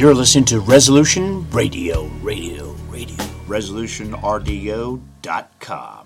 You're listening to Resolution Radio. ResolutionRDO.com.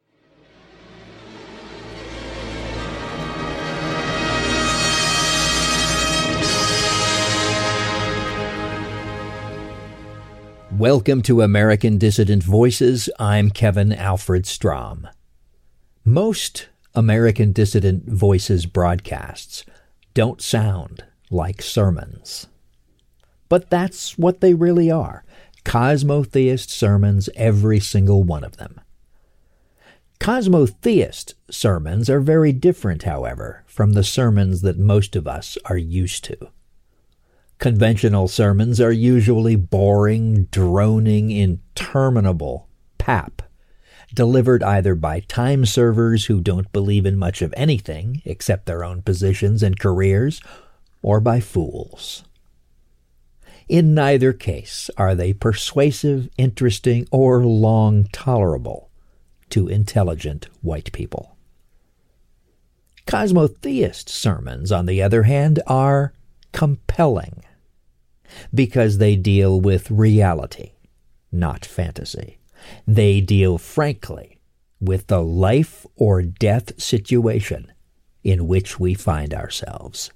Welcome to American Dissident Voices. I'm Kevin Alfred Strom. Most American Dissident Voices broadcasts don't sound like sermons. But that's what they really are. Cosmotheist sermons, every single one of them. Cosmotheist sermons are very different, however, from the sermons that most of us are used to. Conventional sermons are usually boring, droning, interminable pap, delivered either by time servers who don't believe in much of anything except their own positions and careers, or by fools. In neither case are they persuasive, interesting, or long tolerable to intelligent white people. Cosmotheist sermons, on the other hand, are compelling because they deal with reality, not fantasy. They deal frankly with the life or death situation in which we find ourselves.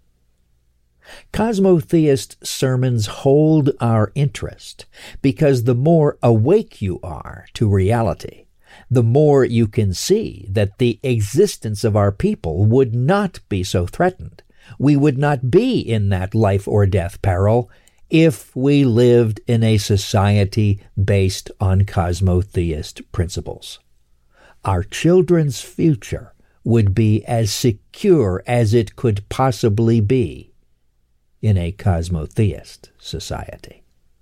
Cosmotheist sermons hold our interest because the more awake you are to reality, the more you can see that the existence of our people would not be so threatened. We would not be in that life or death peril if we lived in a society based on cosmotheist principles. Our children's future would be as secure as it could possibly be in a cosmotheist society.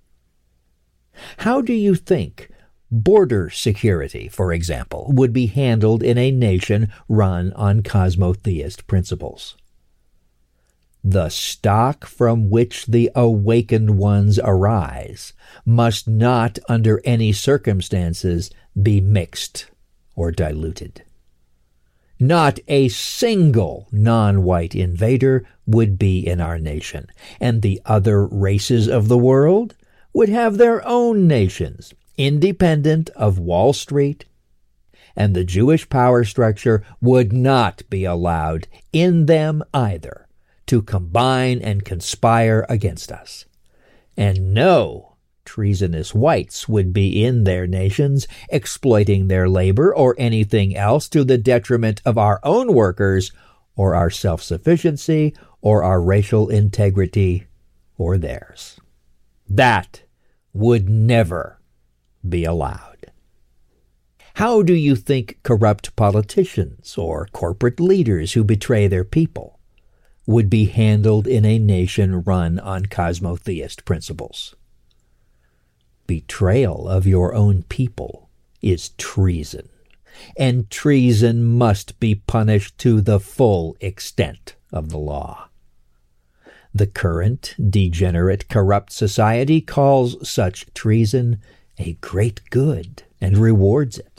How do you think border security, for example, would be handled in a nation run on cosmotheist principles? The stock from which the awakened ones arise must not, under any circumstances, be mixed or diluted. Not a single non-white invader would be in our nation, and the other races of the world would have their own nations, independent of Wall Street, and the Jewish power structure would not be allowed in them either to combine and conspire against us. And no treasonous whites would be in their nations, exploiting their labor or anything else to the detriment of our own workers or our self-sufficiency or our racial integrity or theirs. That would never be allowed. How do you think corrupt politicians or corporate leaders who betray their people would be handled in a nation run on cosmotheist principles? Betrayal of your own people is treason, and treason must be punished to the full extent of the law. The current degenerate, corrupt society calls such treason a great good and rewards it.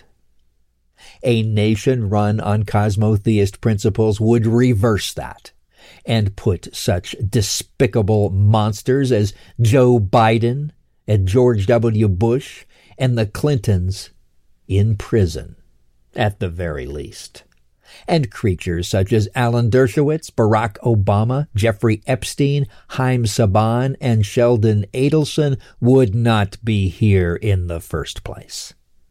A nation run on cosmotheist principles would reverse that and put such despicable monsters as Joe Biden and George W. Bush and the Clintons in prison, at the very least. And creatures such as Alan Dershowitz, Barack Obama, Jeffrey Epstein, Haim Saban, and Sheldon Adelson would not be here in the first place.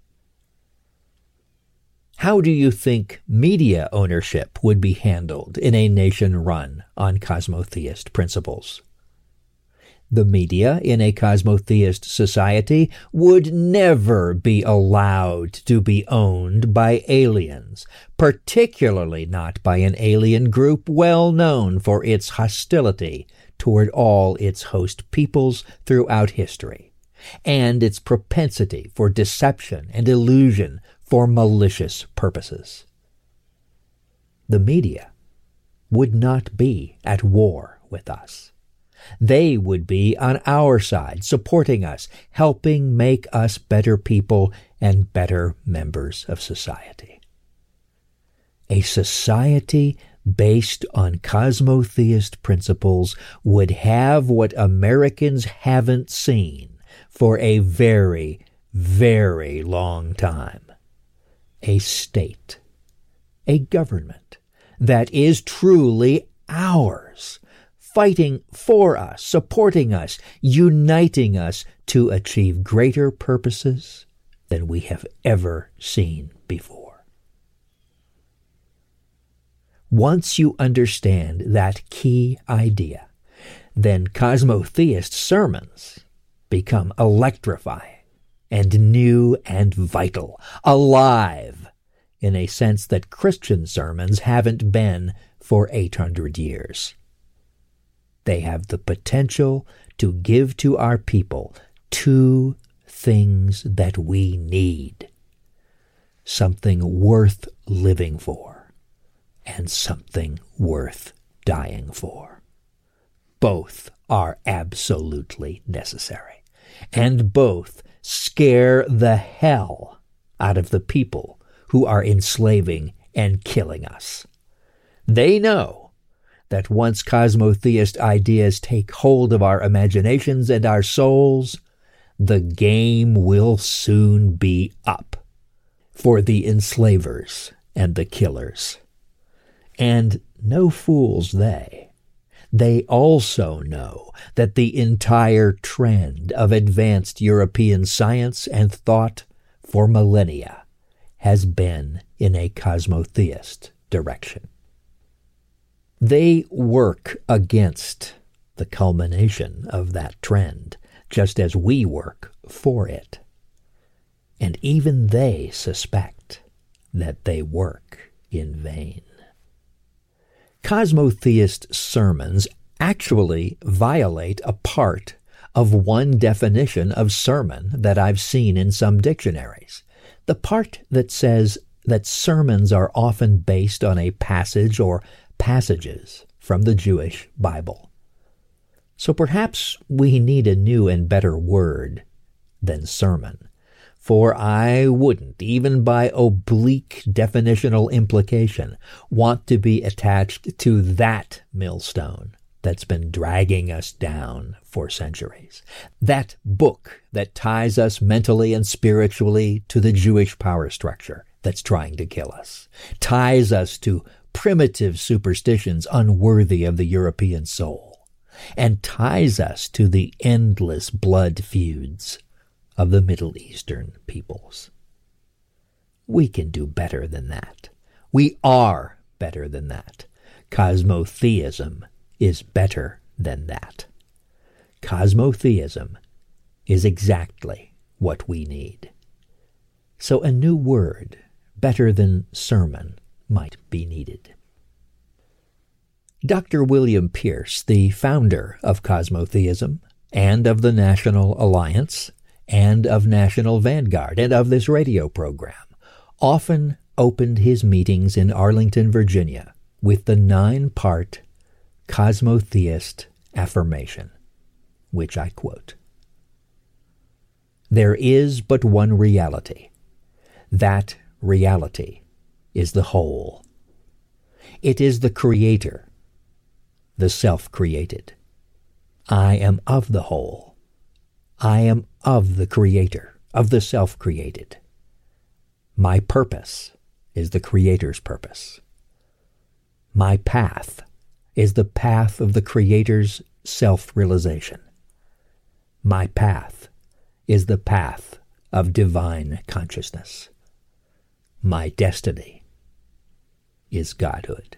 How do you think media ownership would be handled in a nation run on cosmotheist principles? The media in a cosmotheist society would never be allowed to be owned by aliens, particularly not by an alien group well known for its hostility toward all its host peoples throughout history, and its propensity for deception and illusion for malicious purposes. The media would not be at war with us. They would be on our side, supporting us, helping make us better people and better members of society. A society based on cosmotheist principles, would have what Americans haven't seen for a very, very long time. A state, a government that is truly ours, fighting for us, supporting us, uniting us to achieve greater purposes than we have ever seen before. Once you understand that key idea, then cosmotheist sermons become electrifying and new and vital, alive, in a sense that Christian sermons haven't been for 800 years. They have the potential to give to our people two things that we need: something worth living for and something worth dying for. Both are absolutely necessary, and both scare the hell out of the people who are enslaving and killing us. They know that once cosmotheist ideas take hold of our imaginations and our souls, the game will soon be up for the enslavers and the killers. And no fools they. They also know that the entire trend of advanced European science and thought for millennia has been in a cosmotheist direction. They work against the culmination of that trend, just as we work for it. And even they suspect that they work in vain. Cosmotheist sermons actually violate a part of one definition of sermon that I've seen in some dictionaries. The part that says that sermons are often based on a passage or passages from the Jewish Bible. So perhaps we need a new and better word than sermon, for I wouldn't, even by oblique definitional implication, want to be attached to that millstone that's been dragging us down for centuries. That book that ties us mentally and spiritually to the Jewish power structure that's trying to kill us, ties us to primitive superstitions unworthy of the European soul, and ties us to the endless blood feuds of the Middle Eastern peoples. We can do better than that. We are better than that. Cosmotheism is better than that. Cosmotheism is exactly what we need. So a new word, better than sermon, might be needed. Dr. William Pierce, the founder of cosmotheism and of the National Alliance and of National Vanguard and of this radio program, often opened his meetings in Arlington, Virginia, with the 9-part cosmotheist affirmation, which I quote: "There is but one reality. That reality is the whole. It is the Creator, the self-created. I am of the whole. I am of the Creator, of the self-created. My purpose is the Creator's purpose. My path is the path of the Creator's self-realization. My path is the path of divine consciousness. My destiny is Godhood."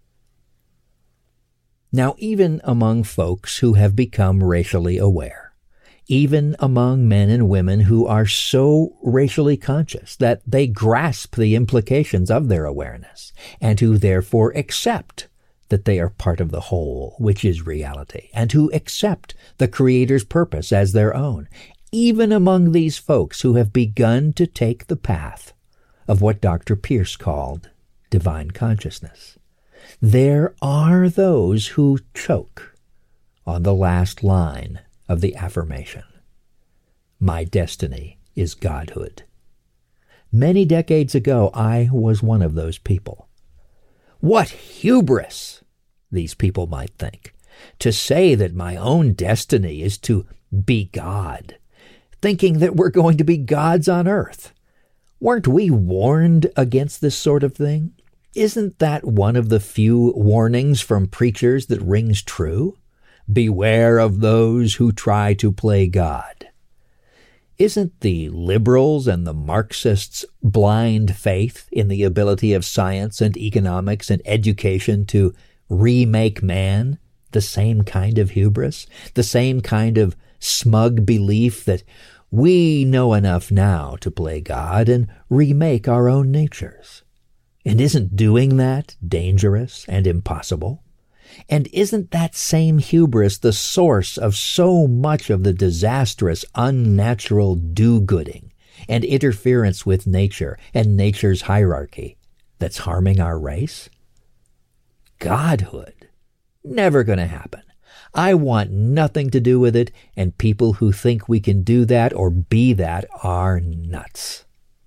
Now, even among folks who have become racially aware, even among men and women who are so racially conscious that they grasp the implications of their awareness and who therefore accept that they are part of the whole, which is reality, and who accept the Creator's purpose as their own, even among these folks who have begun to take the path of what Dr. Pierce called divine consciousness, there are those who choke on the last line of the affirmation: my destiny is Godhood. Many decades ago, I was one of those people. What hubris, these people might think, to say that my own destiny is to be God, thinking that we're going to be gods on earth. Weren't we warned against this sort of thing? Isn't that one of the few warnings from preachers that rings true? Beware of those who try to play God. Isn't the liberals and the Marxists' blind faith in the ability of science and economics and education to remake man the same kind of hubris, the same kind of smug belief that we know enough now to play God and remake our own natures? And isn't doing that dangerous and impossible? And isn't that same hubris the source of so much of the disastrous, unnatural do-gooding and interference with nature and nature's hierarchy that's harming our race? Godhood. Never going to happen. I want nothing to do with it, and people who think we can do that or be that are nuts.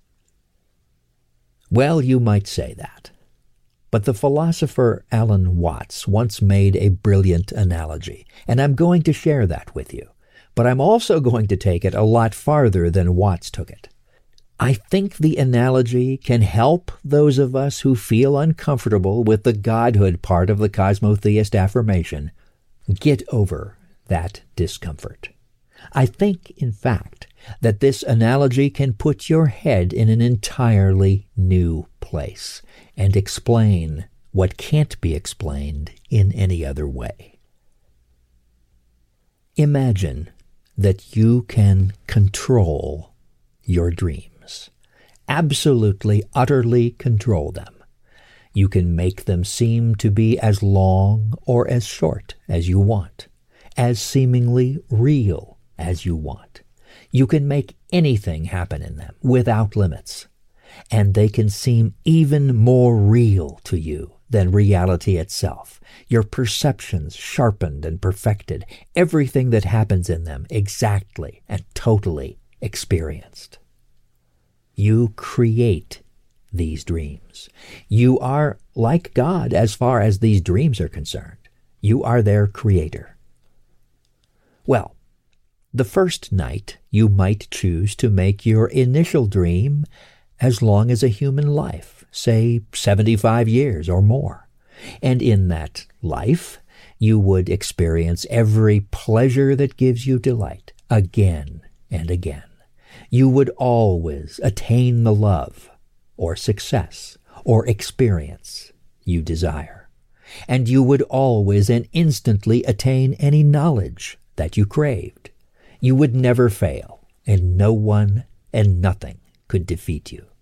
Well, you might say that. But the philosopher Alan Watts once made a brilliant analogy, and I'm going to share that with you. But I'm also going to take it a lot farther than Watts took it. I think the analogy can help those of us who feel uncomfortable with the godhood part of the cosmotheist affirmation get over that discomfort. I think, in fact, that this analogy can put your head in an entirely new place and explain what can't be explained in any other way. Imagine that you can control your dreams. Absolutely, utterly control them. You can make them seem to be as long or as short as you want, as seemingly real as you want. You can make anything happen in them without limits, and they can seem even more real to you than reality itself. Your perceptions sharpened and perfected, everything that happens in them exactly and totally experienced. You create these dreams. You are like God as far as these dreams are concerned. You are their creator. Well, the first night you might choose to make your initial dream as long as a human life, say 75 years or more. And in that life, you would experience every pleasure that gives you delight again and again. You would always attain the love or success or experience you desire. And you would always and instantly attain any knowledge that you craved. You would never fail, and no one and nothing could defeat you.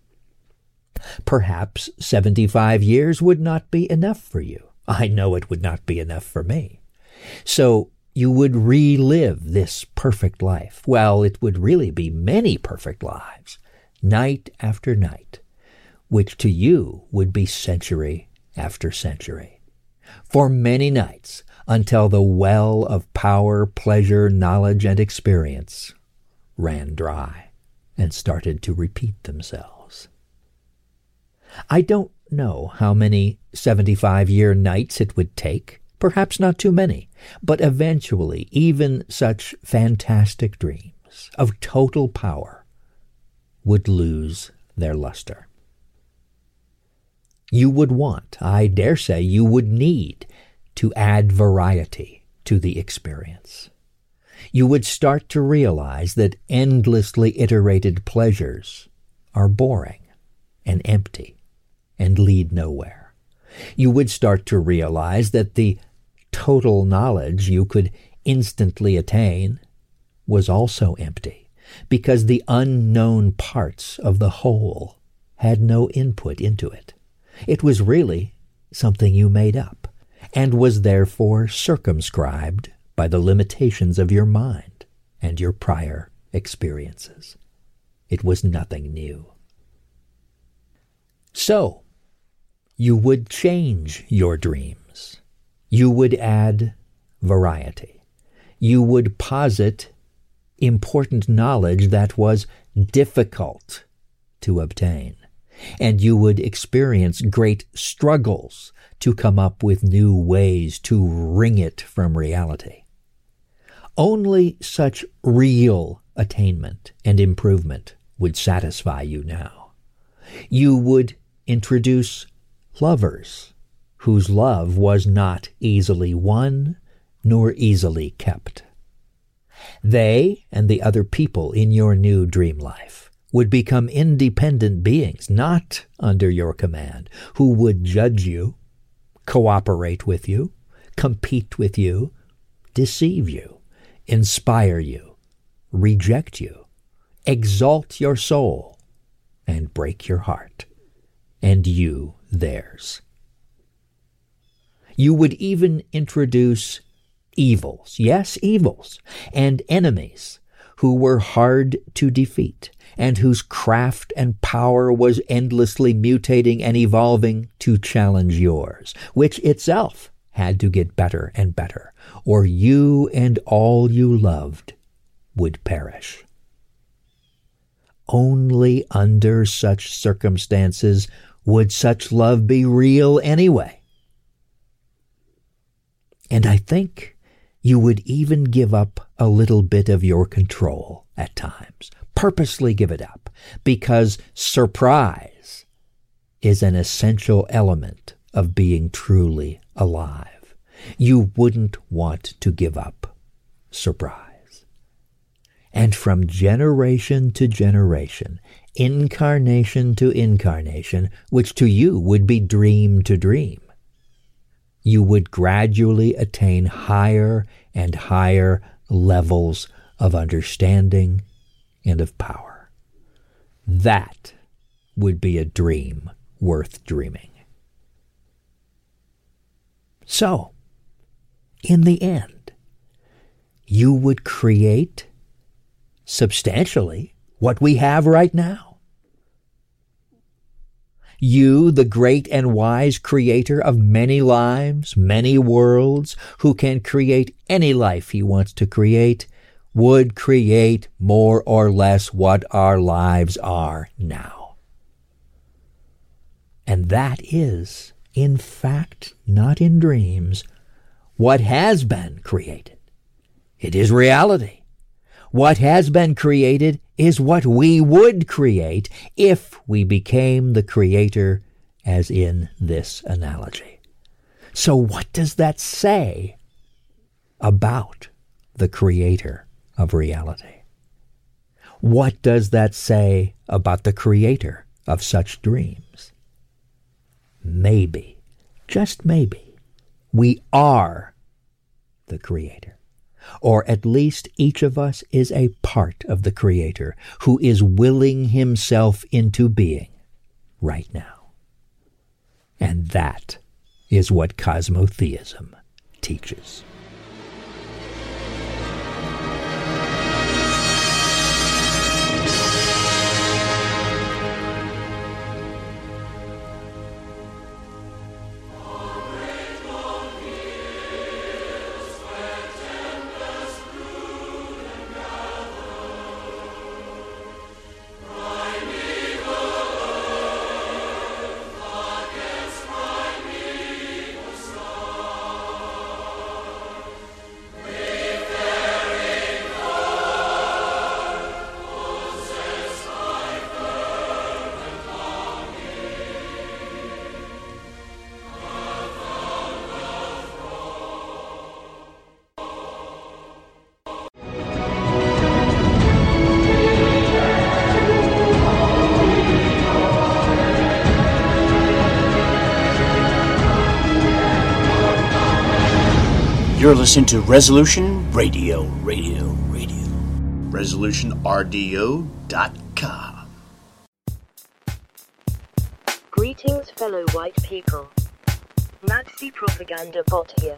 Perhaps 75 years would not be enough for you. I know it would not be enough for me. So you would relive this perfect life. Well, it would really be many perfect lives, night after night, which to you would be century after century. For many nights, until the well of power, pleasure, knowledge, and experience ran dry and started to repeat themselves. I don't know how many 75-year nights it would take, perhaps not too many, but eventually even such fantastic dreams of total power would lose their luster. You would want, I dare say you would need, to add variety to the experience. You would start to realize that endlessly iterated pleasures are boring and empty and lead nowhere. You would start to realize that the total knowledge you could instantly attain was also empty, because the unknown parts of the whole had no input into it. It was really something you made up, and was therefore circumscribed by the limitations of your mind and your prior experiences. It was nothing new. So, you would change your dreams. You would add variety. You would posit important knowledge that was difficult to obtain. and you would experience great struggles to come up with new ways to wring it from reality. Only such real attainment and improvement would satisfy you now. You would introduce lovers whose love was not easily won nor easily kept. They and the other people in your new dream life would become independent beings, not under your command, who would judge you, cooperate with you, compete with you, deceive you, inspire you, reject you, exalt your soul, and break your heart, and you theirs. You would even introduce evils, yes, evils, and enemies who were hard to defeat, and whose craft and power was endlessly mutating and evolving to challenge yours, which itself had to get better and better, or you and all you loved would perish. Only under such circumstances would such love be real anyway. And I think you would even give up a little bit of your control at times, purposely give it up, because surprise is an essential element of being truly alive. You wouldn't want to give up surprise. And from generation to generation, incarnation to incarnation, which to you would be dream to dream, you would gradually attain higher and higher levels of understanding and of power. That would be a dream worth dreaming. So, in the end, you would create substantially what we have right now. You, the great and wise creator of many lives, many worlds, who can create any life he wants to create, would create more or less what our lives are now. And that is, in fact, not in dreams, what has been created. It is reality. What has been created is what we would create if we became the creator, as in this analogy. So what does that say about the creator of reality? What does that say about the creator of such dreams? Maybe, just maybe, we are the creator. Or at least each of us is a part of the Creator who is willing himself into being right now. And that is what cosmotheism teaches. You're listening to Resolution Radio. ResolutionRDO.com. Greetings, fellow white people. Nazi propaganda bot here.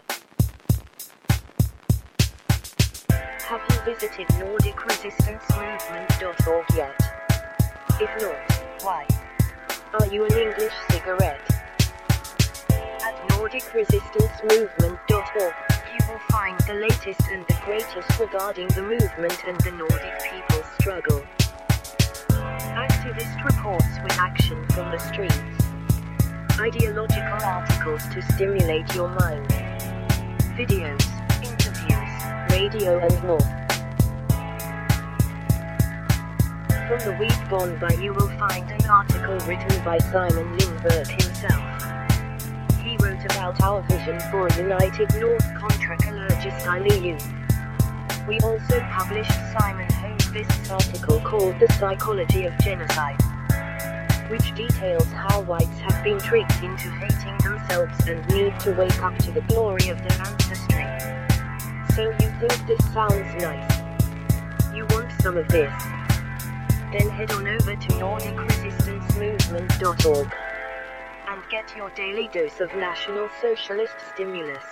Have you visited NordicResistanceMovement.org yet? If not, why? Are you an English cigarette? At NordicResistanceMovement.org, you will find the latest and the greatest regarding the movement and the Nordic people's struggle. Activist reports with action from the streets. Ideological articles to stimulate your mind. Videos, interviews, radio and more. From the week gone by you will find an article written by Simon Lindbergh himself. He wrote about our vision for a united North contra Coelurgis ILU. We also published Simon Hoenquist's article called The Psychology of Genocide, which details how whites have been tricked into hating themselves and need to wake up to the glory of their ancestry. So you think this sounds nice? You want some of this? Then head on over to NordicResistanceMovement.org and get your daily dose of National Socialist stimulus.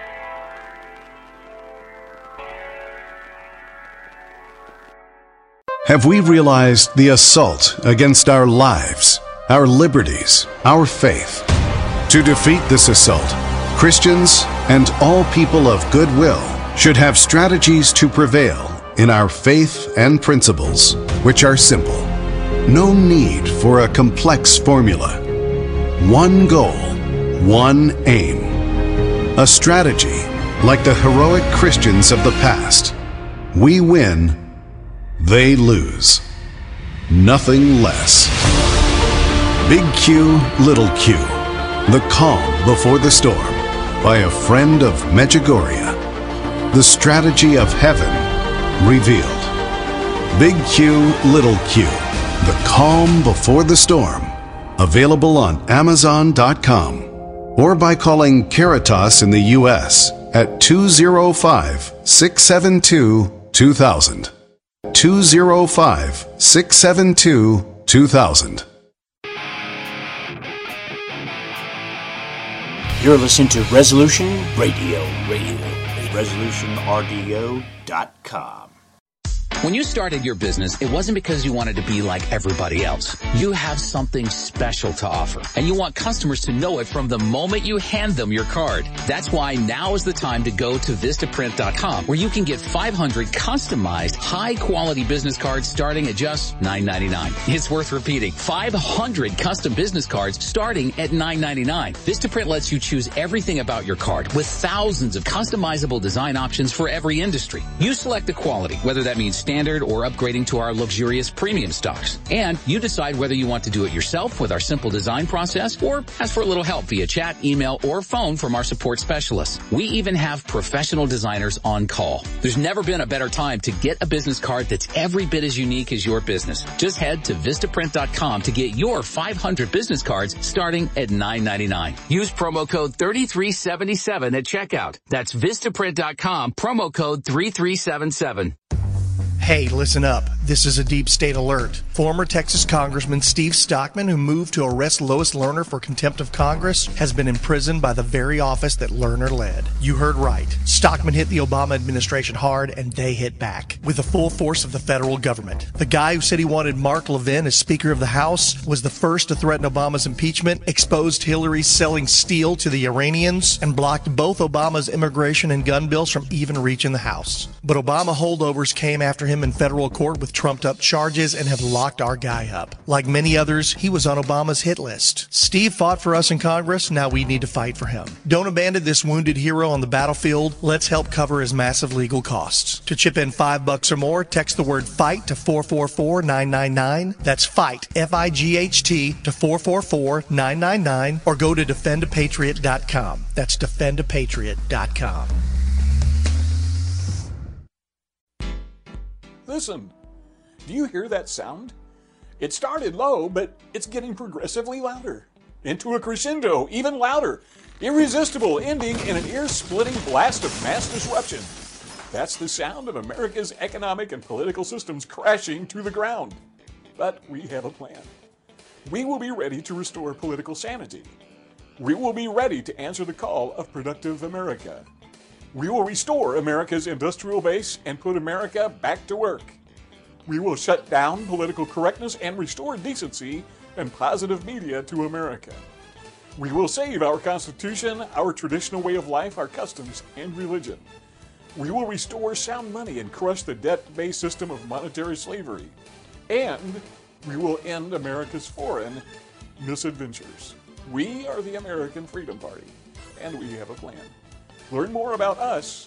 Have we realized the assault against our lives, our liberties, our faith? To defeat this assault, Christians and all people of goodwill should have strategies to prevail in our faith and principles, which are simple. No need for a complex formula. One goal, one aim. A strategy like the heroic Christians of the past. We win, they lose. Nothing less. Big Q, Little Q. The Calm Before the Storm by a friend of Medjugorje. The strategy of heaven revealed. Big Q, Little Q. The Calm Before the Storm. Available on Amazon.com or by calling Caritas in the U.S. at 205-672-2000. 205-672-2000. You're listening to Resolution Radio. ResolutionRDO.com. When you started your business, it wasn't because you wanted to be like everybody else. You have something special to offer, and you want customers to know it from the moment you hand them your card. That's why now is the time to go to Vistaprint.com, where you can get 500 customized, high-quality business cards starting at just $9.99. It's worth repeating. 500 custom business cards starting at $9.99. Vistaprint lets you choose everything about your card with thousands of customizable design options for every industry. You select the quality, whether that means standard or upgrading to our luxurious premium stocks. And you decide whether you want to do it yourself with our simple design process or ask for a little help via chat, email, or phone from our support specialists. We even have professional designers on call. There's never been a better time to get a business card that's every bit as unique as your business. Just head to Vistaprint.com to get your 500 business cards starting at $9.99. Use promo code 3377 at checkout. That's Vistaprint.com, promo code 3377. Hey, listen up. This is a deep state alert. Former Texas Congressman Steve Stockman, who moved to arrest Lois Lerner for contempt of Congress, has been imprisoned by the very office that Lerner led. You heard right. Stockman hit the Obama administration hard, and they hit back with the full force of the federal government. The guy who said he wanted Mark Levin as Speaker of the House was the first to threaten Obama's impeachment, exposed Hillary selling steel to the Iranians, and blocked both Obama's immigration and gun bills from even reaching the House. But Obama holdovers came after him in federal court with trumped-up charges and have locked our guy up. Like many others, he was on Obama's hit list. Steve fought for us in Congress, now we need to fight for him. Don't abandon this wounded hero on the battlefield. Let's help cover his massive legal costs. To chip in $5 or more, text the word FIGHT to 444-999. That's FIGHT, F-I-G-H-T, to 444-999, or go to defendapatriot.com. That's defendapatriot.com. Listen, do you hear that sound? It started low, but it's getting progressively louder. Into a crescendo, even louder. Irresistible, ending in an ear-splitting blast of mass disruption. That's the sound of America's economic and political systems crashing to the ground. But we have a plan. We will be ready to restore political sanity. We will be ready to answer the call of productive America. We will restore America's industrial base and put America back to work. We will shut down political correctness and restore decency and positive media to America. We will save our Constitution, our traditional way of life, our customs, and religion. We will restore sound money and crush the debt-based system of monetary slavery. And We will end America's foreign misadventures. We are the American Freedom Party, and we have a plan. Learn more about us,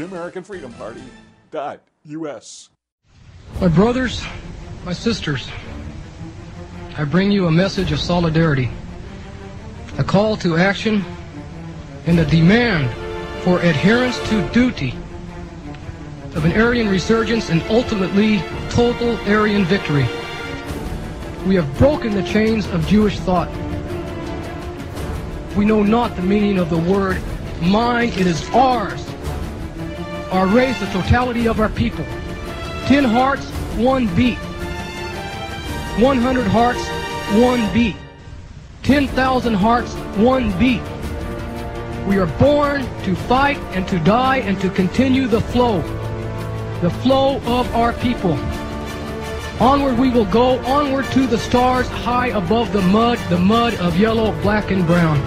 theamericanfreedomparty.us. My brothers, my sisters, I bring you a message of solidarity, a call to action, and a demand for adherence to duty of an Aryan resurgence and ultimately total Aryan victory. We have broken the chains of Jewish thought. We know not the meaning of the word mine, it is ours. Our race, the totality of our people. 10 hearts, 1 beat. 100 hearts, 1 beat. 10,000 hearts, 1 beat. We are born to fight and to die and to continue the flow of our people. Onward we will go, onward to the stars, high above the mud of yellow, black, and brown.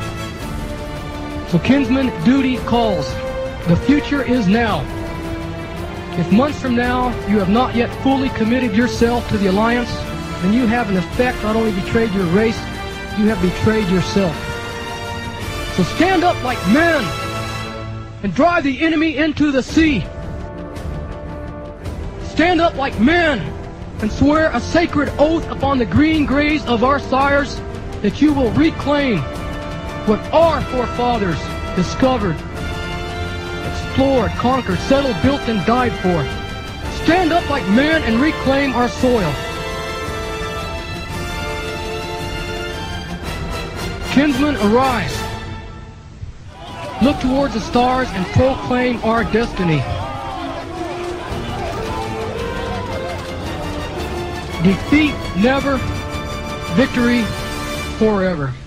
So kinsman, duty calls. The future is now. If months from now you have not yet fully committed yourself to the alliance, then you have in effect not only betrayed your race, you have betrayed yourself. So stand up like men and drive the enemy into the sea. Stand up like men and swear a sacred oath upon the green graves of our sires that you will reclaim what our forefathers discovered, explored, conquered, settled, built, and died for. Stand up like men and reclaim our soil. Kinsmen, arise. Look towards the stars and proclaim our destiny. Defeat never, victory forever.